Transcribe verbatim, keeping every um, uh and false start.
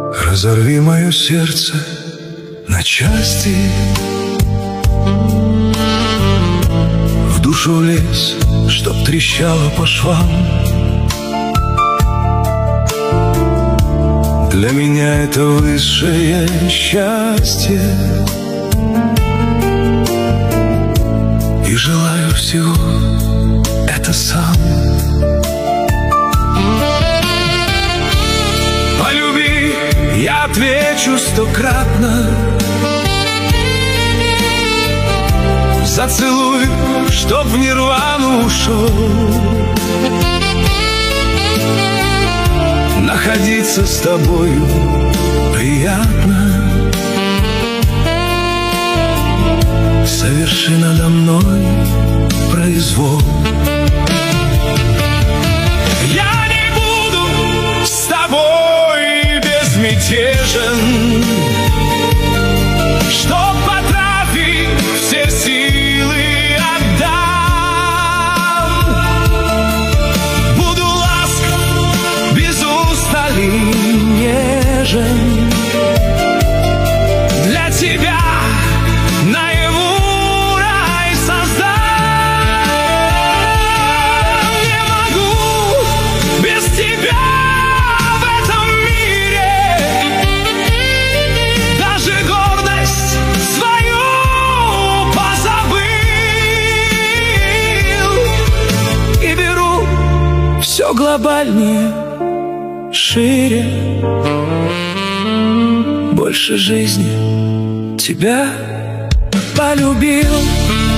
Разорви мое сердце на части, в душу лезь, чтоб трещало по швам. Для меня это высшее счастье, и желаю всего это сам. Полюби, я отвечу стократно. Зацелуй, чтоб в нирвану ушел. Находиться с тобою приятно. Соверши надо мной произвол. Я не буду с тобой безмятежен, чтоб потратить все силы отдам. Буду ласков без устали нежен. Для тебя наяву рай создам. Не могу без тебя в этом мире. Даже гордость свою позабыл. И беру все глобальнее, шире, больше жизни тебя полюбил.